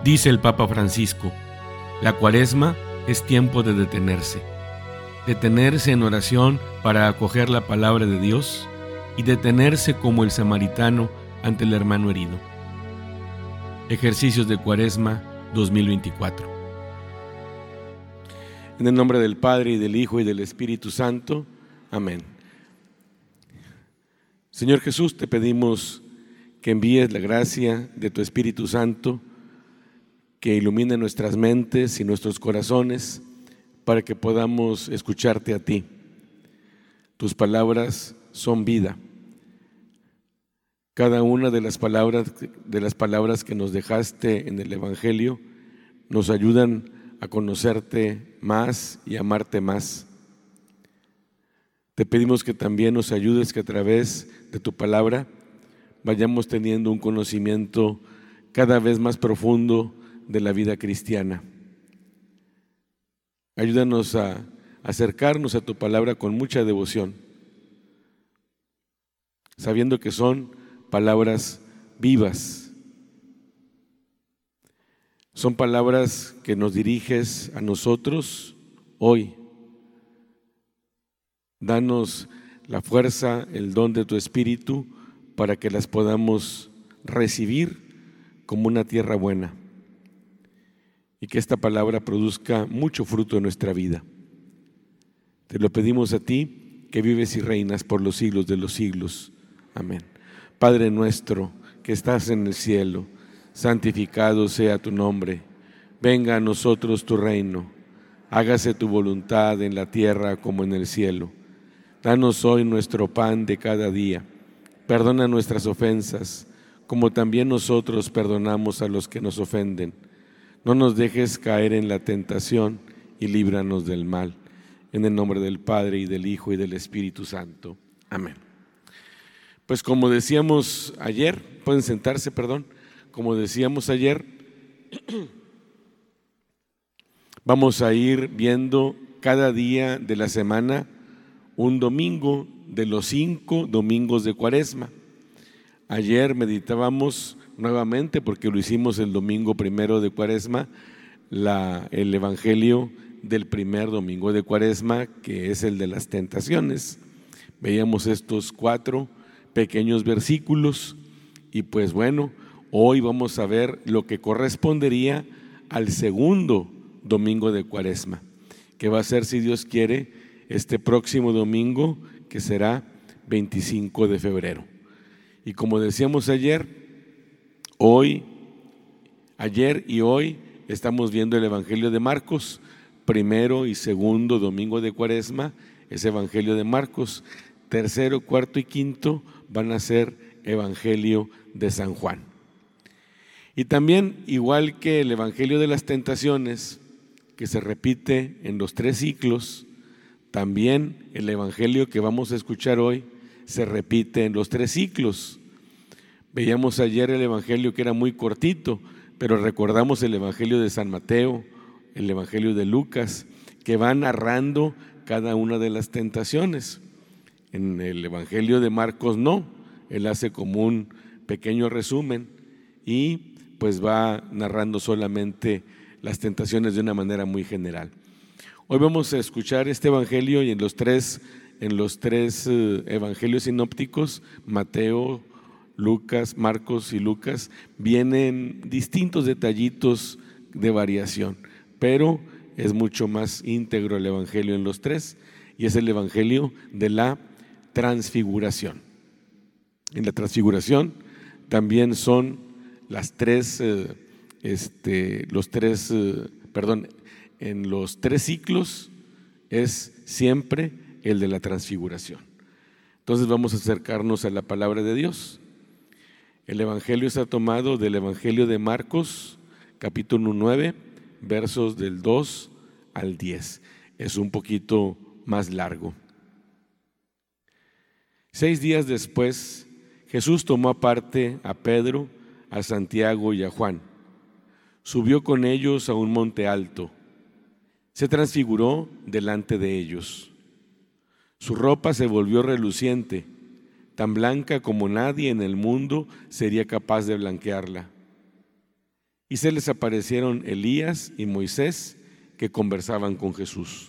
Dice el Papa Francisco: la Cuaresma es tiempo de detenerse en oración para acoger la palabra de Dios y detenerse como el samaritano ante el hermano herido. Ejercicios de Cuaresma 2024. En el nombre del Padre, y del Hijo, y del Espíritu Santo. Amén. Señor Jesús, te pedimos que envíes la gracia de tu Espíritu Santo, que ilumine nuestras mentes y nuestros corazones para que podamos escucharte a ti. Tus palabras son vida. Cada una de las palabras que nos dejaste en el Evangelio nos ayudan a conocerte más y amarte más. Te pedimos que también nos ayudes, que a través de tu palabra vayamos teniendo un conocimiento cada vez más profundo de la vida cristiana. Ayúdanos a acercarnos a tu palabra con mucha devoción, sabiendo que son palabras vivas. Son palabras que nos diriges a nosotros hoy. Danos la fuerza, el don de tu Espíritu para que las podamos recibir como una tierra buena y que esta palabra produzca mucho fruto en nuestra vida. Te lo pedimos a ti, que vives y reinas por los siglos de los siglos. Amén. Padre nuestro que estás en el cielo, santificado sea tu nombre. Venga a nosotros tu reino. Hágase tu voluntad en la tierra como en el cielo. Danos hoy nuestro pan de cada día. Perdona nuestras ofensas, como también nosotros perdonamos a los que nos ofenden. No nos dejes caer en la tentación y líbranos del mal. En el nombre del Padre, y del Hijo, y del Espíritu Santo. Amén. Pues como decíamos ayer, pueden sentarse, como decíamos ayer, vamos a ir viendo cada día de la semana un domingo de los 5 domingos de Cuaresma. Ayer meditábamos nuevamente, porque lo hicimos el domingo primero de Cuaresma, el Evangelio del primer domingo de Cuaresma, que es el de las tentaciones. Veíamos estos 4 pequeños versículos y pues bueno, hoy vamos a ver lo que correspondería al segundo domingo de Cuaresma, que va a ser, si Dios quiere, este próximo domingo, que será 25 de febrero. Y como decíamos ayer y hoy estamos viendo el Evangelio de Marcos. Primero y segundo domingo de Cuaresma es Evangelio de Marcos. Tercero, cuarto y quinto van a ser Evangelio de San Juan. Y también, igual que el Evangelio de las tentaciones, que se repite en los 3 ciclos, también el Evangelio que vamos a escuchar hoy se repite en los 3 ciclos. Veíamos ayer el Evangelio que era muy cortito, pero recordamos el Evangelio de San Mateo, el Evangelio de Lucas, que va narrando cada una de las tentaciones. En el Evangelio de Marcos no, él hace como un pequeño resumen y pues va narrando solamente las tentaciones de una manera muy general. Hoy vamos a escuchar este Evangelio y en los tres Evangelios sinópticos, Mateo, Lucas, Marcos y Lucas, vienen distintos detallitos de variación, pero es mucho más íntegro el Evangelio en los 3 y es el Evangelio de la transfiguración. En la transfiguración también son en los 3 ciclos es siempre el de la transfiguración. Entonces vamos a acercarnos a la palabra de Dios. El Evangelio está tomado del Evangelio de Marcos, capítulo 9, versos del 2 al 10. Es un poquito más largo. 6 días después, Jesús tomó aparte a Pedro, a Santiago y a Juan. Subió con ellos a un monte alto. Se transfiguró delante de ellos. Su ropa se volvió reluciente, tan blanca como nadie en el mundo sería capaz de blanquearla. y se les aparecieron Elías y Moisés, que conversaban con Jesús.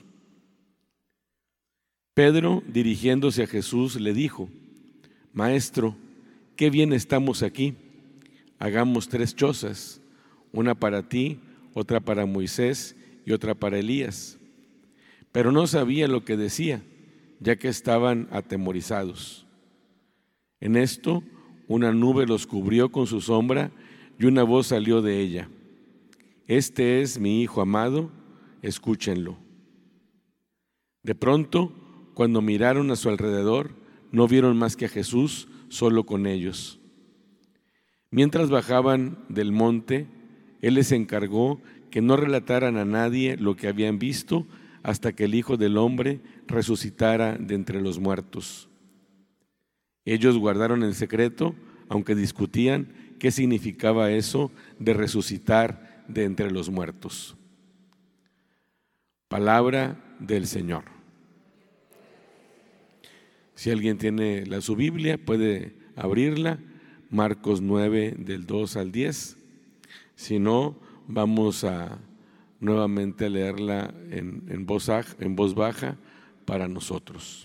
Pedro, dirigiéndose a Jesús, le dijo: Maestro, qué bien estamos aquí. Hagamos 3 chozas, una para ti, otra para Moisés y otra para Elías. Pero no sabía lo que decía, ya que estaban atemorizados. En esto, una nube los cubrió con su sombra y una voz salió de ella: Este es mi Hijo amado, escúchenlo. De pronto, cuando miraron a su alrededor, no vieron más que a Jesús solo con ellos. Mientras bajaban del monte, Él les encargó que no relataran a nadie lo que habían visto hasta que el Hijo del Hombre resucitara de entre los muertos. Ellos guardaron en secreto, aunque discutían qué significaba eso de resucitar de entre los muertos. Palabra del Señor. Si alguien tiene su Biblia, puede abrirla, Marcos 9, del 2 al 10. Si no, vamos a nuevamente leerla en voz baja para nosotros.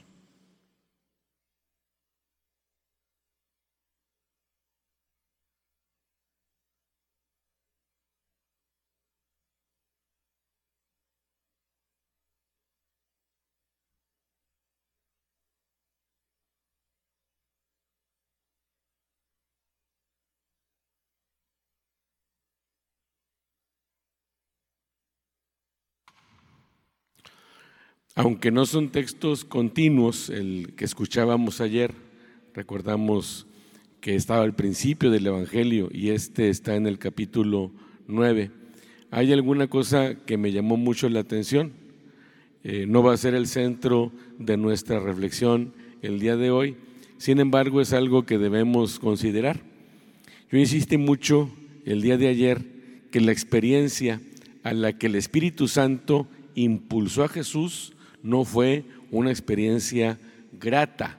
Aunque no son textos continuos, el que escuchábamos ayer, recordamos que estaba al principio del Evangelio y está en el capítulo 9. Hay alguna cosa que me llamó mucho la atención. No va a ser el centro de nuestra reflexión el día de hoy, sin embargo es algo que debemos considerar. Yo insistí mucho el día de ayer que la experiencia a la que el Espíritu Santo impulsó a Jesús no fue una experiencia grata,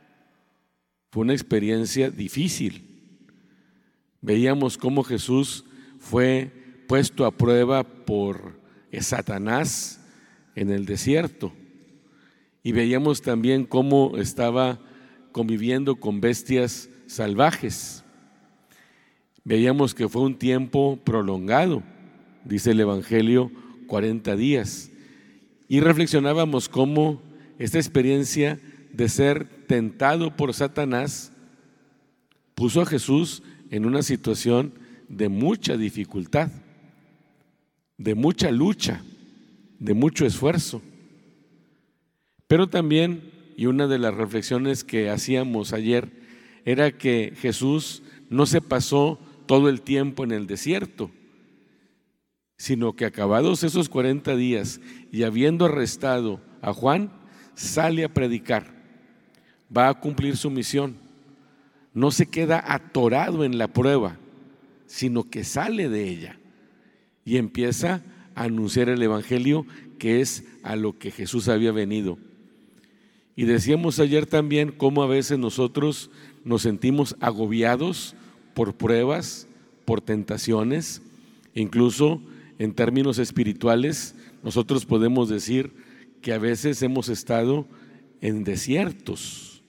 fue una experiencia difícil. Veíamos cómo Jesús fue puesto a prueba por Satanás en el desierto y veíamos también cómo estaba conviviendo con bestias salvajes. Veíamos que fue un tiempo prolongado, dice el Evangelio, 40 días. Y reflexionábamos cómo esta experiencia de ser tentado por Satanás puso a Jesús en una situación de mucha dificultad, de mucha lucha, de mucho esfuerzo. Pero también, y una de las reflexiones que hacíamos ayer, era que Jesús no se pasó todo el tiempo en el desierto, sino que acabados esos 40 días y habiendo arrestado a Juan, sale a predicar, va a cumplir su misión, no se queda atorado en la prueba, sino que sale de ella y empieza a anunciar el Evangelio, que es a lo que Jesús había venido. Y decíamos ayer también cómo a veces nosotros nos sentimos agobiados por pruebas, por tentaciones, incluso en términos espirituales, nosotros podemos decir que a veces hemos estado en desiertos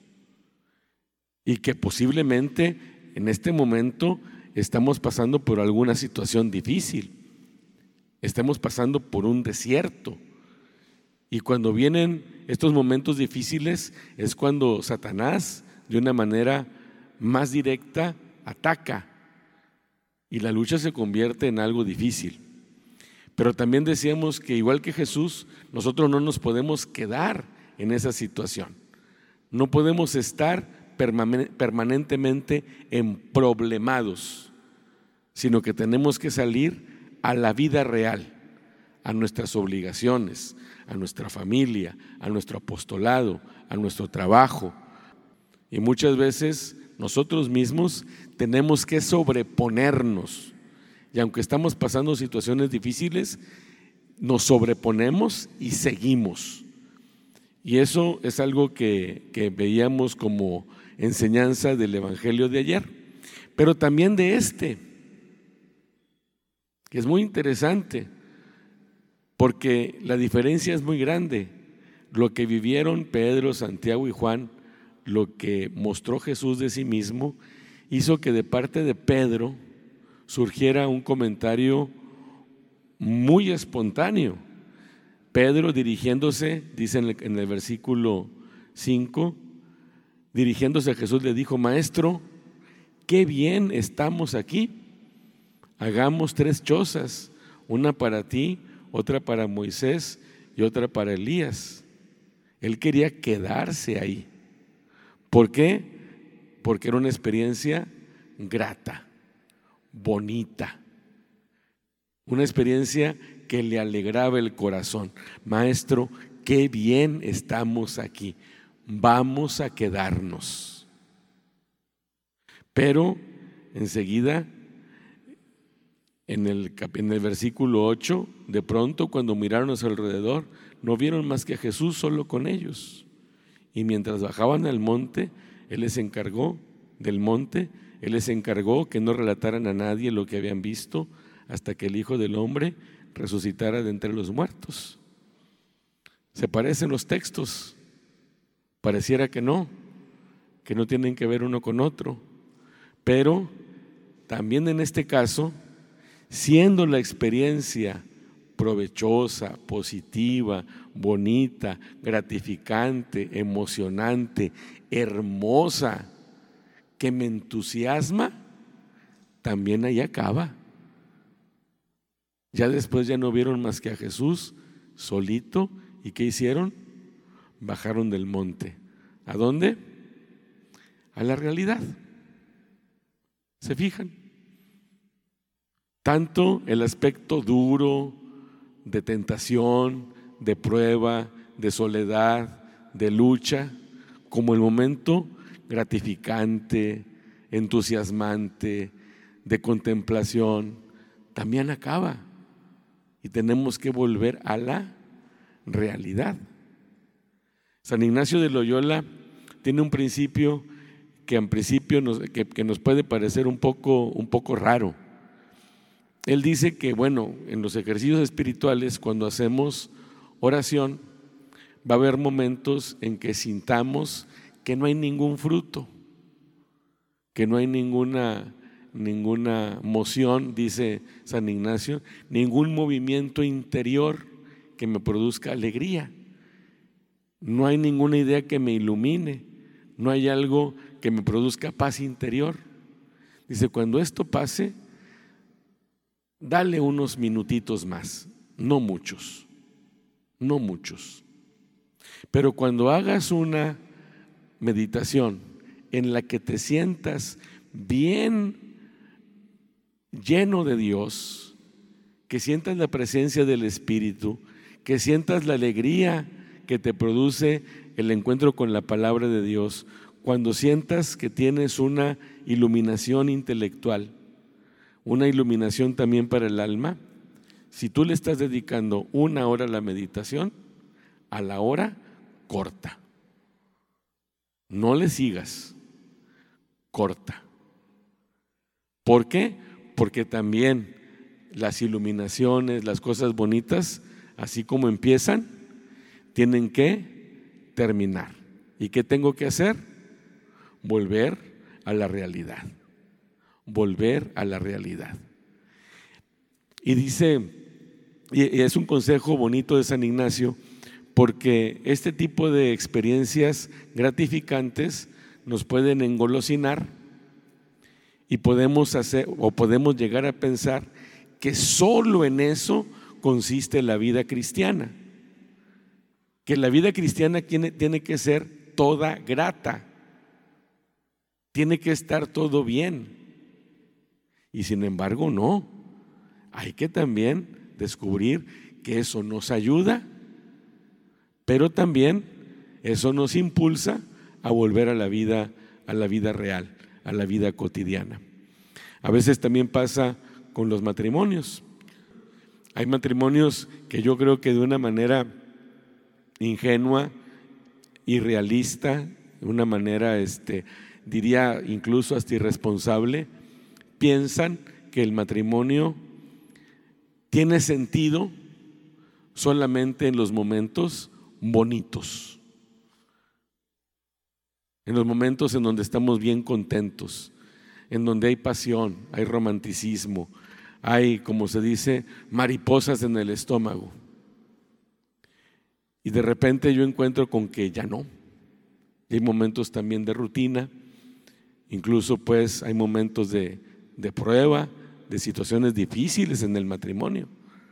y que posiblemente en este momento estamos pasando por alguna situación difícil, estamos pasando por un desierto. Y cuando vienen estos momentos difíciles es cuando Satanás, de una manera más directa, ataca y la lucha se convierte en algo difícil. Pero también decíamos que igual que Jesús, nosotros no nos podemos quedar en esa situación. No podemos estar permanentemente emproblemados, sino que tenemos que salir a la vida real, a nuestras obligaciones, a nuestra familia, a nuestro apostolado, a nuestro trabajo. Y muchas veces nosotros mismos tenemos que sobreponernos. Y aunque estamos pasando situaciones difíciles, nos sobreponemos y seguimos. Y eso es algo que veíamos como enseñanza del Evangelio de ayer, pero también de este. que es muy interesante, porque la diferencia es muy grande. Lo que vivieron Pedro, Santiago y Juan, lo que mostró Jesús de sí mismo, hizo que de parte de Pedro surgiera un comentario muy espontáneo. Pedro dirigiéndose, dice en el versículo 5, dirigiéndose a Jesús le dijo: Maestro, qué bien estamos aquí. Hagamos 3 chozas, una para ti, otra para Moisés y otra para Elías. Él quería quedarse ahí. ¿Por qué? Porque era una experiencia grata, bonita, una experiencia que le alegraba el corazón. Maestro, qué bien estamos aquí, vamos a quedarnos. Pero enseguida, en el versículo 8, de pronto cuando miraron a su alrededor, no vieron más que a Jesús solo con ellos. Y mientras bajaban al monte, Él les encargó que no relataran a nadie lo que habían visto hasta que el Hijo del Hombre resucitara de entre los muertos. ¿Se parecen los textos? Pareciera que no tienen que ver uno con otro. Pero también en este caso, siendo la experiencia provechosa, positiva, bonita, gratificante, emocionante, hermosa, que me entusiasma, también ahí acaba. Ya después ya no vieron más que a Jesús solito. ¿Y qué hicieron? Bajaron del monte. ¿A dónde? A la realidad. ¿Se fijan? Tanto el aspecto duro, de tentación, de prueba, de soledad, de lucha, como el momento gratificante, entusiasmante, de contemplación, también acaba. Y tenemos que volver a la realidad. San Ignacio de Loyola tiene un principio que en principio que nos puede parecer un poco raro. Él dice que, bueno, en los ejercicios espirituales, cuando hacemos oración, va a haber momentos en que sintamos que no hay ningún fruto, que no hay ninguna moción, dice San Ignacio, ningún movimiento interior que me produzca alegría. No hay ninguna idea que me ilumine, no hay algo que me produzca paz interior. Dice, cuando esto pase, dale unos minutitos más, no muchos. Pero cuando hagas una meditación en la que te sientas bien lleno de Dios, que sientas la presencia del Espíritu, que sientas la alegría que te produce el encuentro con la palabra de Dios, cuando sientas que tienes una iluminación intelectual, una iluminación también para el alma, si tú le estás dedicando 1 hora a la meditación, a la hora corta. No le sigas, corta. ¿Por qué? Porque también las iluminaciones, las cosas bonitas, así como empiezan, tienen que terminar. ¿Y qué tengo que hacer? Volver a la realidad. Volver a la realidad. Y dice, y es un consejo bonito de San Ignacio, porque este tipo de experiencias gratificantes nos pueden engolosinar y podemos llegar a pensar que solo en eso consiste la vida cristiana, que la vida cristiana tiene que ser toda grata, tiene que estar todo bien. Y sin embargo no, hay que también descubrir que eso nos ayuda, pero también eso nos impulsa a volver a la vida real, a la vida cotidiana. A veces también pasa con los matrimonios. Hay matrimonios que yo creo que de una manera ingenua, irrealista, de una manera diría incluso hasta irresponsable, piensan que el matrimonio tiene sentido solamente en los momentos bonitos, en los momentos en donde estamos bien contentos, en donde hay pasión, hay romanticismo, hay, como se dice, mariposas en el estómago. Y de repente yo encuentro con que ya no. Hay momentos también de rutina, incluso pues hay momentos de prueba, de situaciones difíciles en el matrimonio.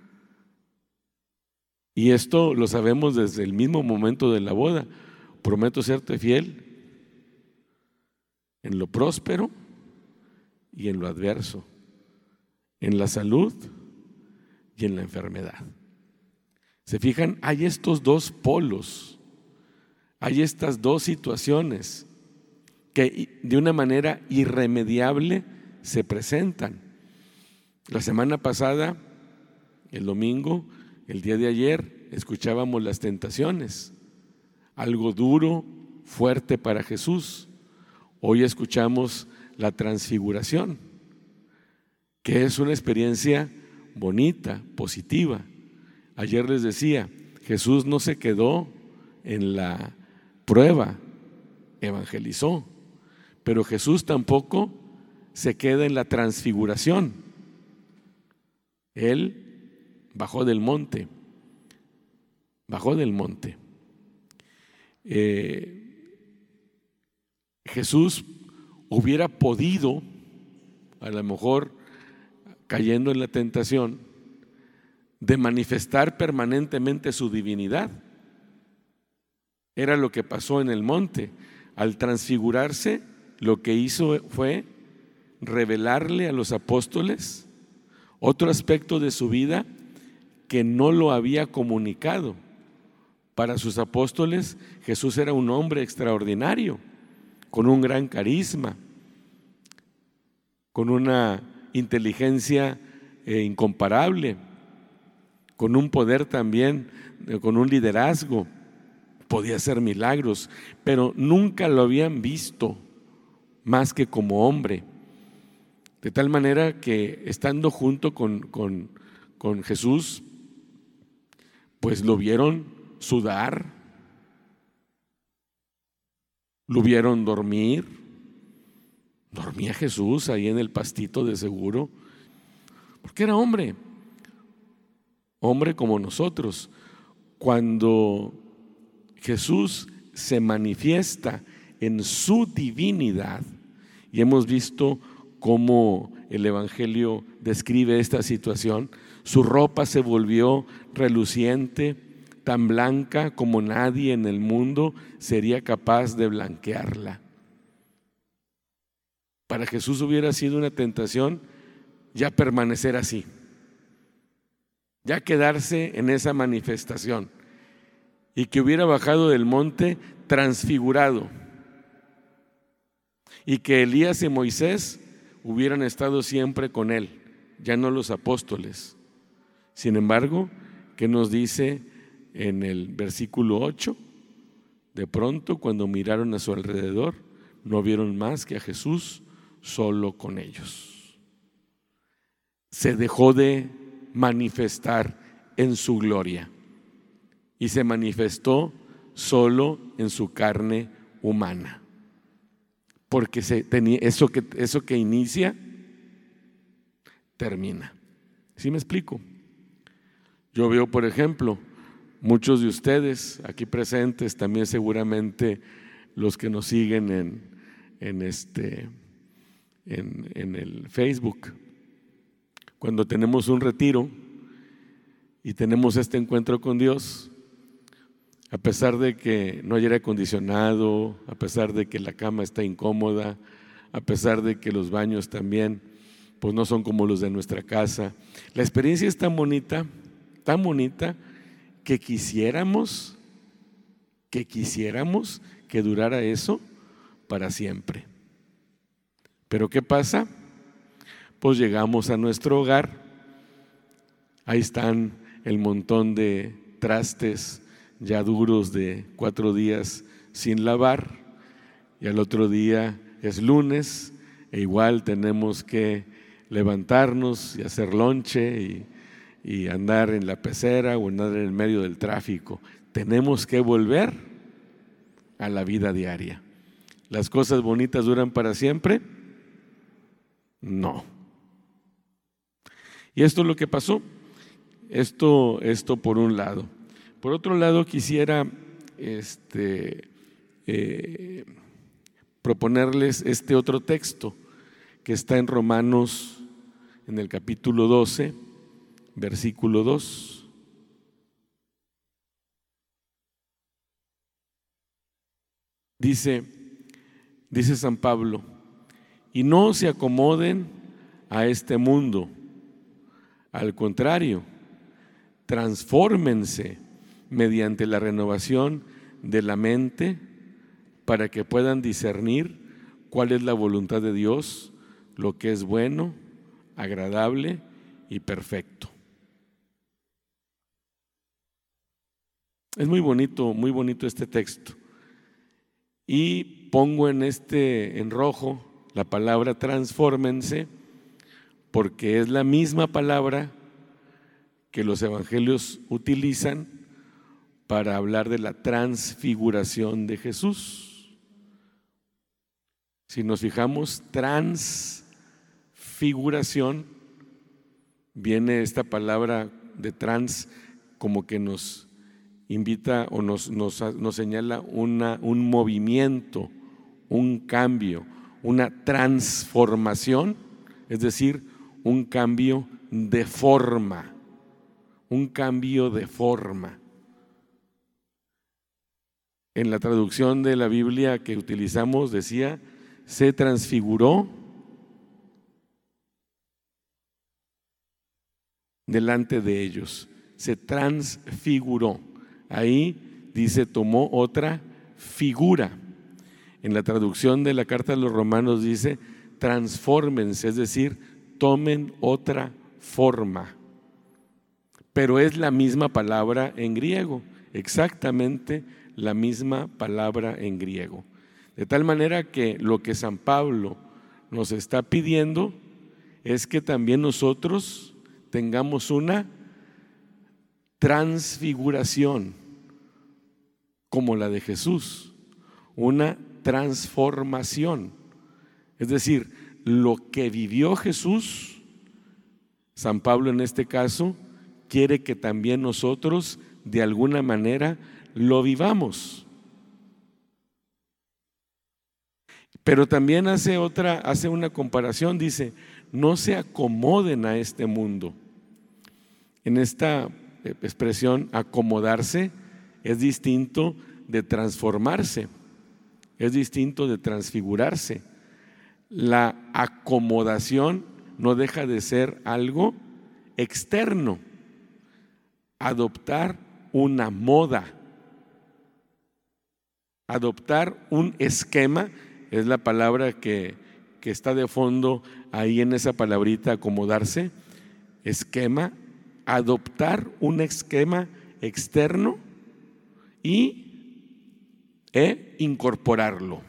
Y esto lo sabemos desde el mismo momento de la boda. Prometo serte fiel en lo próspero y en lo adverso, en la salud y en la enfermedad. ¿Se fijan? Hay estos dos polos, hay estas dos situaciones que de una manera irremediable se presentan. La semana pasada, el domingo, el día de ayer, escuchábamos las tentaciones, algo duro, fuerte para Jesús. Hoy escuchamos la transfiguración, que es una experiencia bonita, positiva. Ayer les decía, Jesús no se quedó en la prueba, evangelizó, pero Jesús tampoco se queda en la transfiguración. Él bajó del monte, Jesús hubiera podido, a lo mejor cayendo en la tentación, de manifestar permanentemente su divinidad. Era lo que pasó en el monte. Al transfigurarse, lo que hizo fue revelarle a los apóstoles otro aspecto de su vida que no lo había comunicado. Para sus apóstoles, Jesús era un hombre extraordinario, con un gran carisma, con una inteligencia incomparable, con un poder también, con un liderazgo, podía hacer milagros, pero nunca lo habían visto más que como hombre. De tal manera que estando junto con Jesús, pues lo vieron sudar, lo vieron dormir. Dormía Jesús ahí en el pastito de seguro, porque era hombre como nosotros. Cuando Jesús se manifiesta en su divinidad, y hemos visto cómo el Evangelio describe esta situación, su ropa se volvió reluciente, tan blanca como nadie en el mundo sería capaz de blanquearla. Para Jesús hubiera sido una tentación ya permanecer así, ya quedarse en esa manifestación, y que hubiera bajado del monte transfigurado, y que Elías y Moisés hubieran estado siempre con él, ya no los apóstoles. Sin embargo, ¿qué nos dice en el versículo 8? De pronto, cuando miraron a su alrededor, no vieron más que a Jesús solo con ellos. Se dejó de manifestar en su gloria y se manifestó solo en su carne humana, porque eso que inicia termina. ¿Sí me explico? Yo veo, por ejemplo, muchos de ustedes aquí presentes, también seguramente los que nos siguen en el Facebook, cuando tenemos un retiro y tenemos este encuentro con Dios, a pesar de que no hay aire acondicionado, a pesar de que la cama está incómoda, a pesar de que los baños también pues no son como los de nuestra casa, la experiencia es tan bonita que quisiéramos que durara eso para siempre. Pero ¿qué pasa? Pues llegamos a nuestro hogar, ahí están el montón de trastes ya duros de 4 días sin lavar, y al otro día es lunes e igual tenemos que levantarnos y hacer lonche y andar en la pecera o andar en el medio del tráfico. Tenemos que volver a la vida diaria. ¿Las cosas bonitas duran para siempre? No. Y esto es lo que pasó. Esto por un lado. Por otro lado, quisiera proponerles este otro texto que está en Romanos, en el capítulo 12, versículo 2. Dice San Pablo: y no se acomoden a este mundo, al contrario, transfórmense mediante la renovación de la mente para que puedan discernir cuál es la voluntad de Dios, lo que es bueno, agradable y perfecto. Es muy bonito este texto. Y pongo en rojo la palabra transfórmense, porque es la misma palabra que los evangelios utilizan para hablar de la transfiguración de Jesús. Si nos fijamos, transfiguración, viene esta palabra de trans como que nos invita o nos señala un movimiento, un cambio, una transformación, es decir, un cambio de forma, En la traducción de la Biblia que utilizamos decía: se transfiguró delante de ellos. Se transfiguró. Ahí dice: tomó otra figura. En la traducción de la carta de los Romanos dice: transfórmense, es decir, tomen otra forma. Pero es la misma palabra en griego, exactamente la misma palabra en griego. De tal manera que lo que San Pablo nos está pidiendo es que también nosotros tengamos una transfiguración como la de Jesús, una transformación. Es decir, lo que vivió Jesús, San Pablo en este caso, quiere que también nosotros de alguna manera lo vivamos. Pero también hace una comparación, dice: no se acomoden a este mundo. En esta expresión, acomodarse, es distinto de transformarse, es distinto de transfigurarse. La acomodación no deja de ser algo externo, adoptar una moda, adoptar un esquema, es la palabra que está de fondo ahí en esa palabrita, acomodarse, esquema, adoptar un esquema externo e incorporarlo.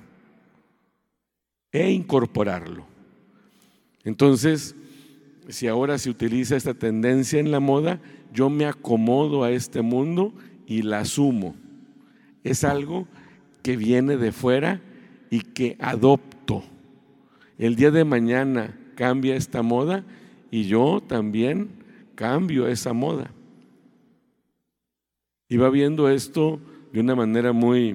Entonces, si ahora se utiliza esta tendencia en la moda, yo me acomodo a este mundo y la asumo. Es algo que viene de fuera y que adopto. El día de mañana cambia esta moda y yo también cambio esa moda. Y va viendo esto de una manera muy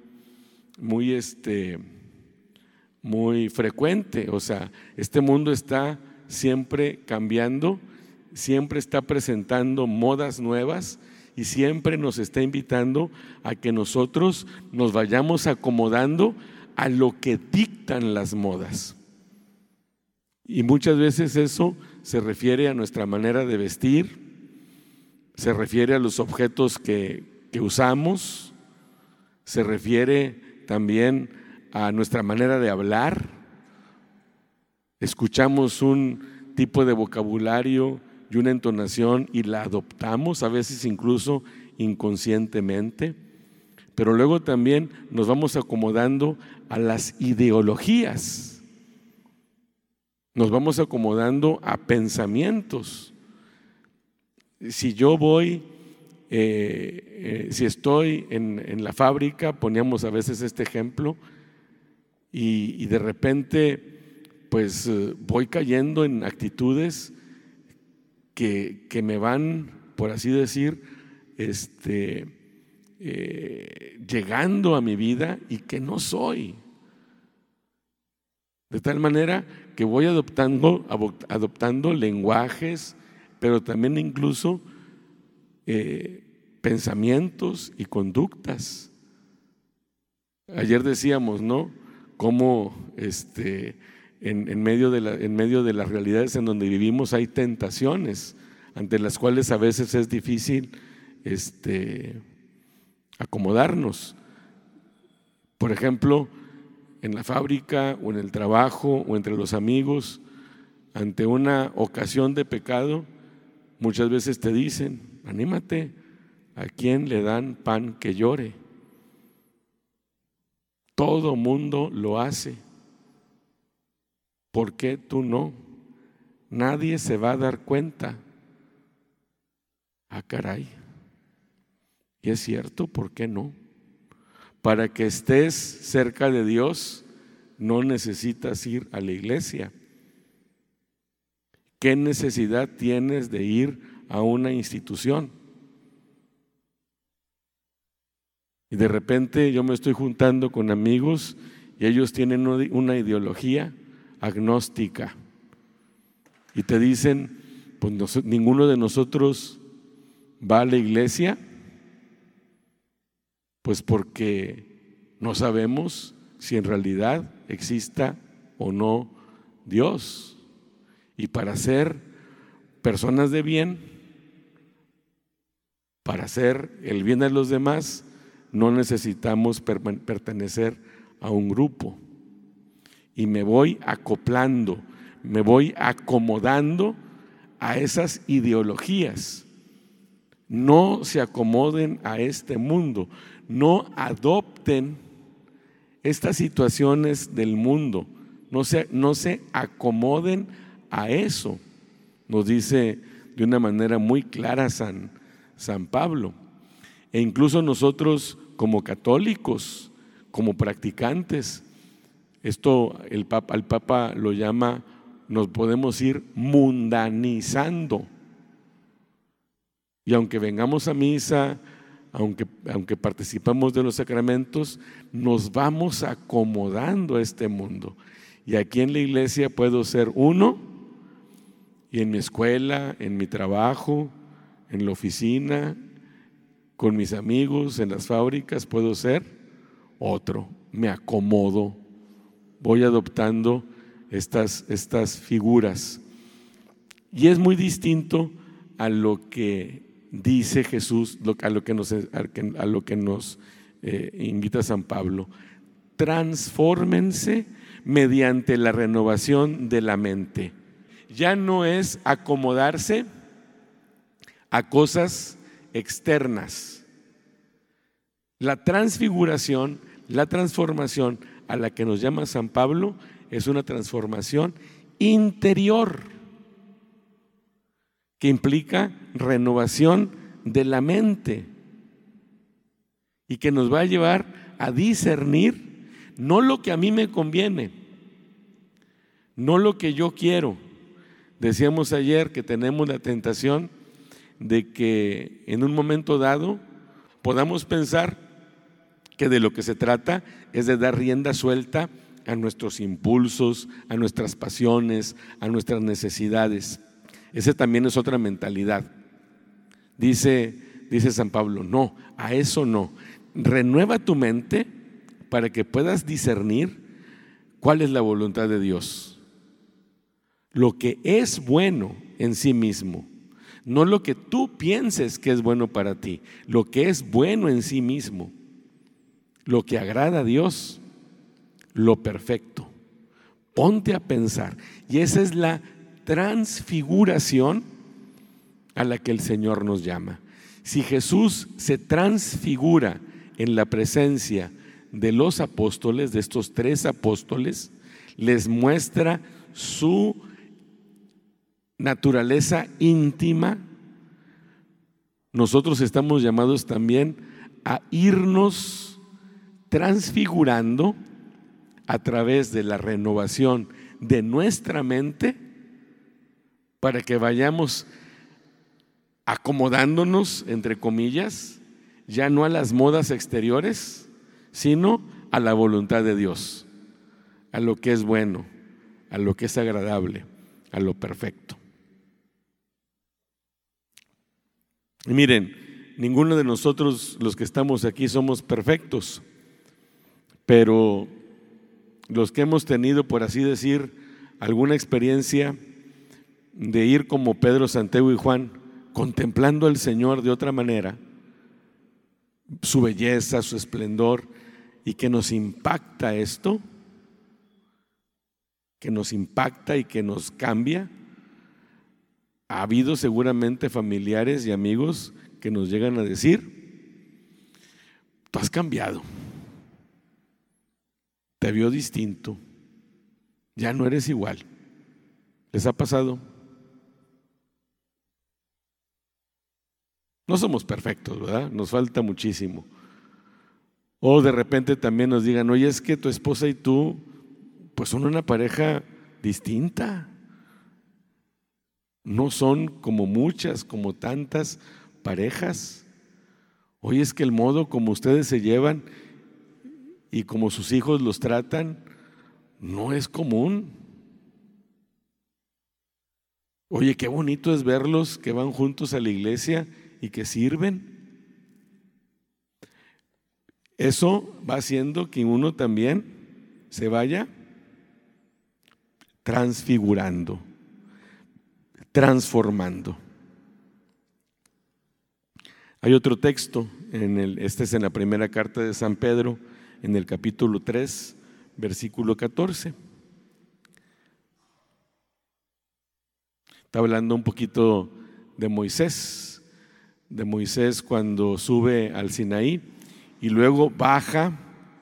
frecuente. O sea, este mundo está siempre cambiando, siempre está presentando modas nuevas y siempre nos está invitando a que nosotros nos vayamos acomodando a lo que dictan las modas. Y muchas veces eso se refiere a nuestra manera de vestir, se refiere a los objetos que usamos, se refiere también a nuestra manera de hablar. Escuchamos un tipo de vocabulario y una entonación y la adoptamos, a veces incluso inconscientemente, pero luego también nos vamos acomodando a las ideologías, nos vamos acomodando a pensamientos. Si yo voy, si estoy en la fábrica, poníamos a veces este ejemplo, y de repente pues voy cayendo en actitudes que me van, por así decir, llegando a mi vida y que no soy. De tal manera que voy adoptando lenguajes, pero también incluso pensamientos y conductas. Ayer decíamos, ¿no?, cómo en medio de las realidades en donde vivimos hay tentaciones ante las cuales a veces es difícil acomodarnos. Por ejemplo, en la fábrica o en el trabajo o entre los amigos, ante una ocasión de pecado, muchas veces te dicen: anímate, ¿a quién le dan pan que llore? Todo mundo lo hace, ¿por qué tú no? Nadie se va a dar cuenta. Ah, caray, y es cierto, ¿por qué no? Para que estés cerca de Dios no necesitas ir a la iglesia. ¿Qué necesidad tienes de ir a una institución? Y de repente yo me estoy juntando con amigos y ellos tienen una ideología agnóstica y te dicen: pues ninguno de nosotros va a la iglesia, pues porque no sabemos si en realidad exista o no Dios. Y para ser personas de bien, para hacer el bien a los demás, no necesitamos pertenecer a un grupo. Y me voy acoplando, me voy acomodando a esas ideologías. No se acomoden a este mundo, no adopten estas situaciones del mundo, no se acomoden a eso. Nos dice de una manera muy clara San Pablo. E incluso nosotros como católicos, como practicantes, esto al Papa lo llama, nos podemos ir mundanizando. Y aunque vengamos a misa, aunque participamos de los sacramentos, nos vamos acomodando a este mundo. Y aquí en la iglesia puedo ser uno, y en mi escuela, en mi trabajo, en la oficina, con mis amigos, en las fábricas, puedo ser otro. Me acomodo, voy adoptando estas figuras. Y es muy distinto a lo que dice Jesús, a lo que nos invita San Pablo. Transfórmense mediante la renovación de la mente. Ya no es acomodarse a cosas externas. La transfiguración, la transformación a la que nos llama San Pablo es una transformación interior que implica renovación de la mente y que nos va a llevar a discernir no lo que a mí me conviene, no lo que yo quiero. Decíamos ayer que tenemos la tentación de que en un momento dado podamos pensar que de lo que se trata es de dar rienda suelta a nuestros impulsos, a nuestras pasiones, a nuestras necesidades. Esa también es otra mentalidad. Dice San Pablo: no, a eso no. Renueva tu mente para que puedas discernir cuál es la voluntad de Dios. Lo que es bueno en sí mismo, no lo que tú pienses que es bueno para ti, lo que es bueno en sí mismo, lo que agrada a Dios, lo perfecto. Ponte a pensar, y esa es la transfiguración a la que el Señor nos llama. Si Jesús se transfigura en la presencia de los apóstoles, de estos 3 apóstoles, les muestra su naturaleza íntima, nosotros estamos llamados también a irnos transfigurando a través de la renovación de nuestra mente para que vayamos acomodándonos, entre comillas, ya no a las modas exteriores, sino a la voluntad de Dios, a lo que es bueno, a lo que es agradable, a lo perfecto. Y miren, ninguno de nosotros los que estamos aquí somos perfectos, pero los que hemos tenido, por así decir, alguna experiencia de ir como Pedro, Santiago y Juan, contemplando al Señor de otra manera, su belleza, su esplendor, y que nos impacta esto, que nos impacta y que nos cambia. Ha habido seguramente familiares y amigos que nos llegan a decir: tú has cambiado, te vio distinto, ya no eres igual. ¿Les ha pasado? No somos perfectos, ¿verdad? Nos falta muchísimo. O de repente también nos digan: oye, es que tu esposa y tú pues son una pareja distinta. No son como muchas, como tantas parejas. Oye, es que el modo como ustedes se llevan y como sus hijos los tratan no es común. Oye, qué bonito es verlos que van juntos a la iglesia y que sirven. Eso va haciendo que uno también se vaya transfigurando, transformando. Hay otro texto, este es en la primera carta de San Pedro, en el capítulo 3, versículo 14. Está hablando un poquito de Moisés cuando sube al Sinaí y luego baja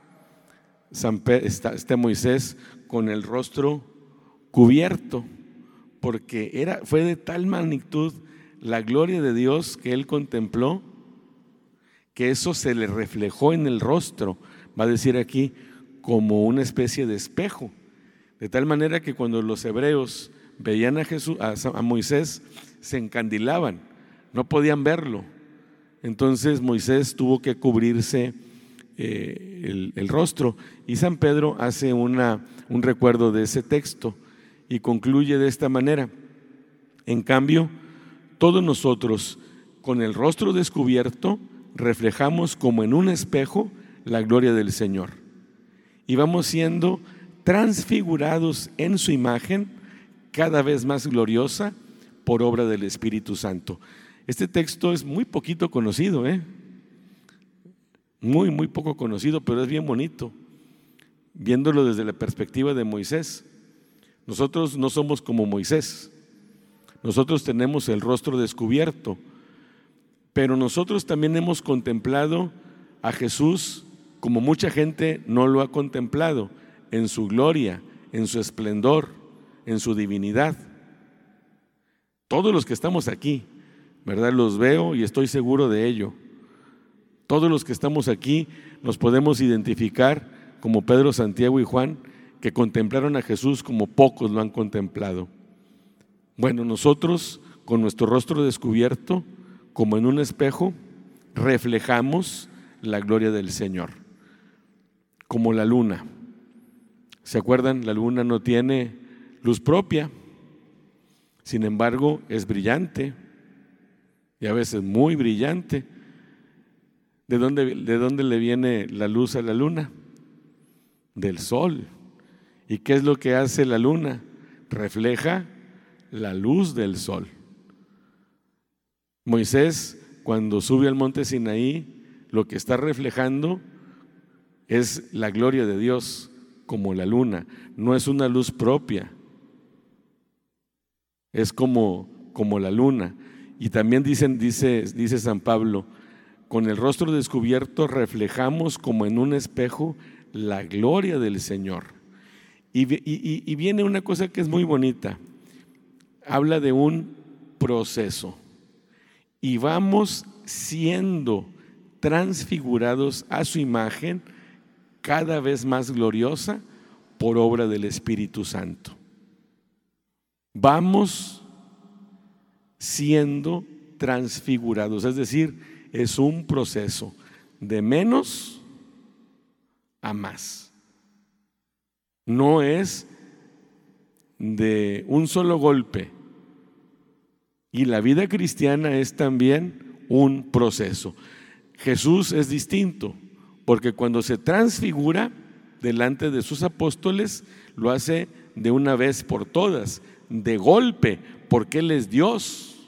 este Moisés con el rostro cubierto, porque fue de tal magnitud la gloria de Dios que él contempló, que eso se le reflejó en el rostro, va a decir aquí, como una especie de espejo, de tal manera que cuando los hebreos veían a Moisés, se encandilaban, no podían verlo. Entonces Moisés tuvo que cubrirse el rostro, y San Pedro hace un recuerdo de ese texto y concluye de esta manera: en cambio, todos nosotros con el rostro descubierto reflejamos como en un espejo la gloria del Señor y vamos siendo transfigurados en su imagen cada vez más gloriosa por obra del Espíritu Santo. Este texto es muy poquito conocido, muy poco conocido, pero es bien bonito, viéndolo desde la perspectiva de Moisés. Nosotros no somos como Moisés, nosotros tenemos el rostro descubierto, pero nosotros también hemos contemplado a Jesús como mucha gente no lo ha contemplado, en su gloria, en su esplendor, en su divinidad. Todos los que estamos aquí, ¿verdad? Los veo y estoy seguro de ello. Todos los que estamos aquí nos podemos identificar como Pedro, Santiago y Juan, que contemplaron a Jesús como pocos lo han contemplado. Bueno, nosotros con nuestro rostro descubierto, como en un espejo, reflejamos la gloria del Señor, como la luna. ¿Se acuerdan? La luna no tiene luz propia, sin embargo es brillante y a veces muy brillante. ¿De dónde le viene la luz a la luna? Del sol. ¿Y qué es lo que hace la luna? Refleja la luz del sol. Moisés, cuando sube al monte Sinaí, lo que está reflejando es la gloria de Dios, como la luna. No es una luz propia, es como la luna. Y también dice San Pablo: con el rostro descubierto reflejamos como en un espejo la gloria del Señor. Y viene una cosa que es muy bonita. Habla de un proceso. y vamos siendo transfigurados a su imagen cada vez más gloriosa por obra del Espíritu Santo. Vamos siendo transfigurados, es decir, es un proceso de menos a más. No es de un solo golpe. Y la vida cristiana es también un proceso. Jesús es distinto, porque cuando se transfigura delante de sus apóstoles, lo hace de una vez por todas, de golpe, porque Él es Dios.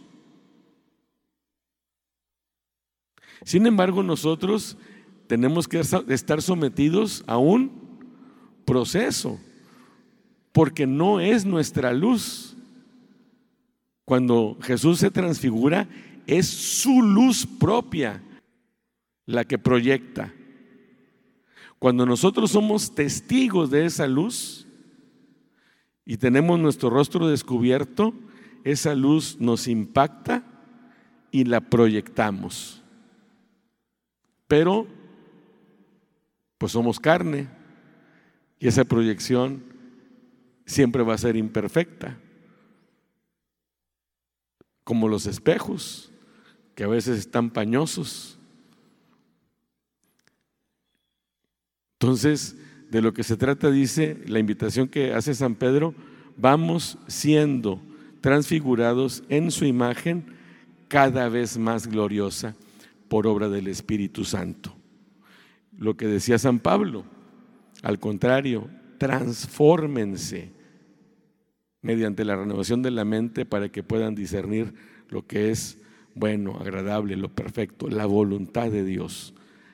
Sin embargo, nosotros tenemos que estar sometidos a un proceso, porque no es nuestra luz. Cuando Jesús se transfigura, es su luz propia la que proyecta. Cuando nosotros somos testigos de esa luz y tenemos nuestro rostro descubierto, esa luz nos impacta y la proyectamos. Pero pues somos carne y esa proyección siempre va a ser imperfecta, como los espejos que a veces están pañosos. Entonces, de lo que se trata, dice la invitación que hace San Pedro: vamos siendo transfigurados en su imagen cada vez más gloriosa por obra del Espíritu Santo. Lo que decía San Pablo, al contrario, transfórmense mediante la renovación de la mente para que puedan discernir lo que es bueno, agradable, lo perfecto, la voluntad de Dios.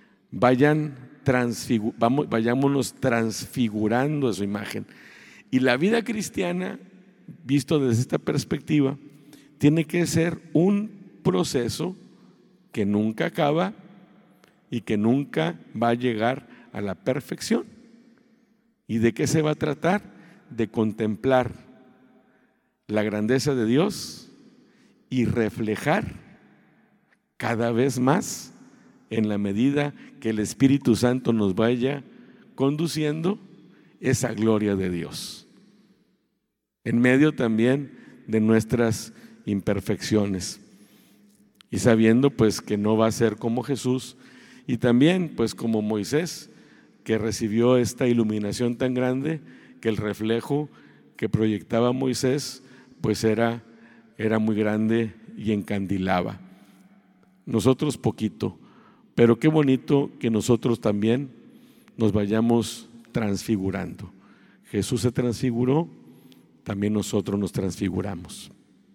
Vayámonos transfigurando a su imagen. Y la vida cristiana, visto desde esta perspectiva, tiene que ser un proceso que nunca acaba y que nunca va a llegar a la perfección. ¿Y de qué se va a tratar? De contemplar la grandeza de Dios y reflejar cada vez más, en la medida que el Espíritu Santo nos vaya conduciendo, esa gloria de Dios, en medio también de nuestras imperfecciones, y sabiendo pues que no va a ser como Jesús, y también pues como Moisés, que recibió esta iluminación tan grande que el reflejo que proyectaba Moisés pues era muy grande y encandilaba. Nosotros poquito, pero qué bonito que nosotros también nos vayamos transfigurando. Jesús se transfiguró, también nosotros nos transfiguramos.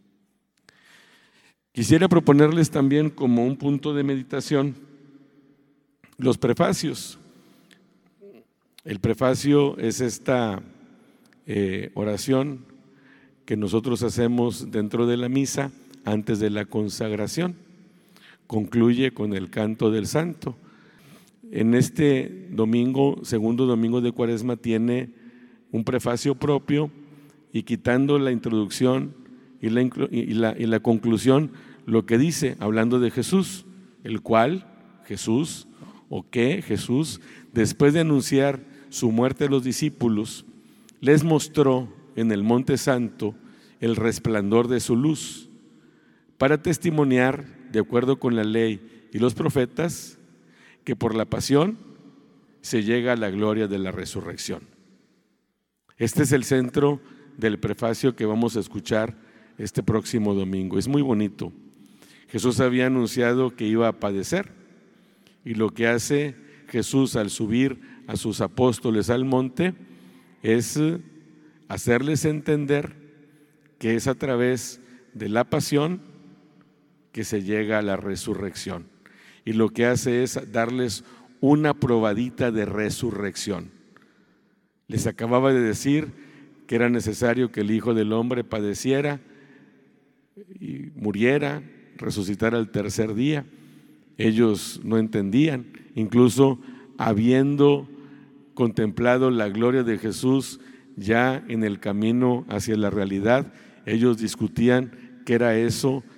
Quisiera proponerles también como un punto de meditación los prefacios. El prefacio es esta oración que nosotros hacemos dentro de la misa antes de la consagración. Concluye con el canto del santo. En este domingo, segundo domingo de Cuaresma, tiene un prefacio propio, y quitando la introducción y la conclusión, lo que dice, hablando de Jesús, el cual Jesús, o que Jesús, después de anunciar su muerte a los discípulos, les mostró en el Monte Santo el resplandor de su luz, para testimoniar, de acuerdo con la ley y los profetas, que por la pasión se llega a la gloria de la resurrección. Este es el centro del prefacio que vamos a escuchar este próximo domingo. Es muy bonito. Jesús había anunciado que iba a padecer, y lo que hace Jesús al subir a sus apóstoles al monte es hacerles entender que es a través de la pasión que se llega a la resurrección. Y lo que hace es darles una probadita de resurrección. Les acababa de decir que era necesario que el Hijo del Hombre padeciera y muriera, resucitara al tercer día. Ellos no entendían, incluso habiendo contemplado la gloria de Jesús ya en el camino hacia la realidad, ellos discutían qué era eso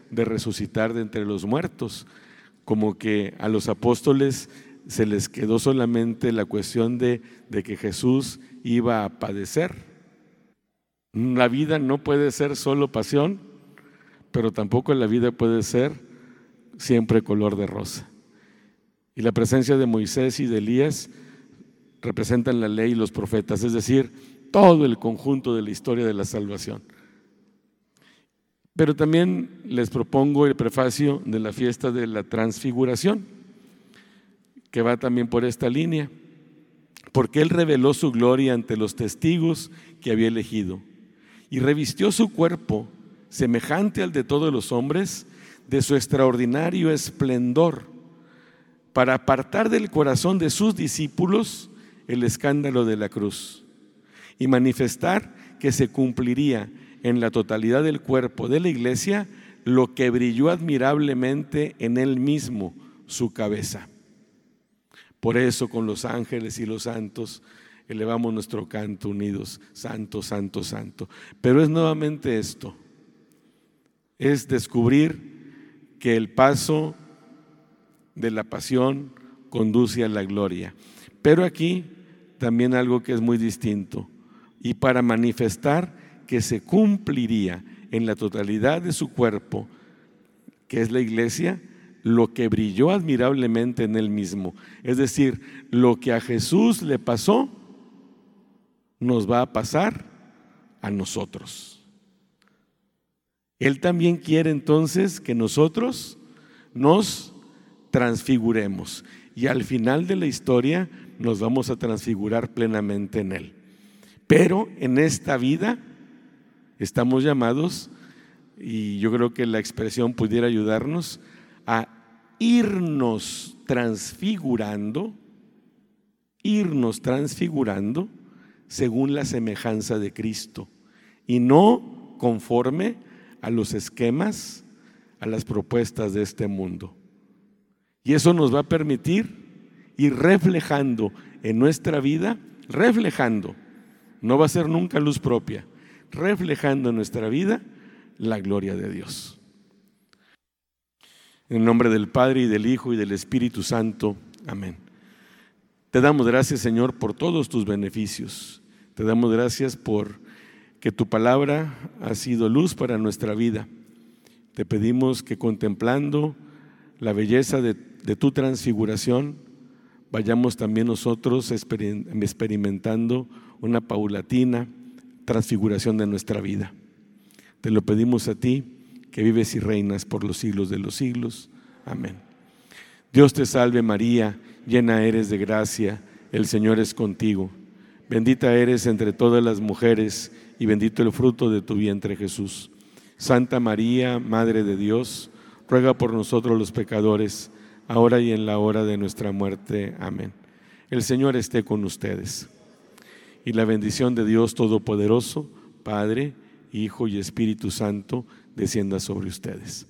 de resucitar de entre los muertos, como que a los apóstoles se les quedó solamente la cuestión de que Jesús iba a padecer. La vida no puede ser solo pasión, pero tampoco la vida puede ser siempre color de rosa. Y la presencia de Moisés y de Elías representan la ley y los profetas, es decir, todo el conjunto de la historia de la salvación. Pero también les propongo el prefacio de la fiesta de la transfiguración, que va también por esta línea, porque Él reveló su gloria ante los testigos que había elegido y revistió su cuerpo, semejante al de todos los hombres, de su extraordinario esplendor, para apartar del corazón de sus discípulos el escándalo de la cruz y manifestar que se cumpliría en la totalidad del cuerpo de la iglesia lo que brilló admirablemente en Él mismo, su cabeza. Por eso con los ángeles y los santos elevamos nuestro canto unidos, santo, santo, santo. Pero es nuevamente esto, es descubrir que el paso de la pasión conduce a la gloria. Pero aquí también algo que es muy distinto, y para manifestar que se cumpliría en la totalidad de su cuerpo, que es la iglesia, lo que brilló admirablemente en Él mismo. Es decir, lo que a Jesús le pasó, nos va a pasar a nosotros. Él también quiere entonces que nosotros nos transfiguremos y al final de la historia nos vamos a transfigurar plenamente en Él. Pero en esta vida estamos llamados, y yo creo que la expresión pudiera ayudarnos, a irnos transfigurando según la semejanza de Cristo y no conforme a los esquemas, a las propuestas de este mundo. Y eso nos va a permitir ir reflejando en nuestra vida, no va a ser nunca luz propia, reflejando en nuestra vida la gloria de Dios. En el nombre del Padre, y del Hijo, y del Espíritu Santo. Amén. Te damos gracias, Señor, por todos tus beneficios. Te damos gracias por que tu palabra ha sido luz para nuestra vida. Te pedimos que contemplando la belleza de tu transfiguración, vayamos también nosotros experimentando una paulatina transfiguración de nuestra vida. Te lo pedimos a ti, que vives y reinas por los siglos de los siglos. Amén. Dios te salve María, llena eres de gracia, el Señor es contigo. Bendita eres entre todas las mujeres y bendito el fruto de tu vientre Jesús. Santa María, Madre de Dios, ruega por nosotros los pecadores, ahora y en la hora de nuestra muerte. Amén. El Señor esté con ustedes. Y la bendición de Dios Todopoderoso, Padre, Hijo y Espíritu Santo, descienda sobre ustedes.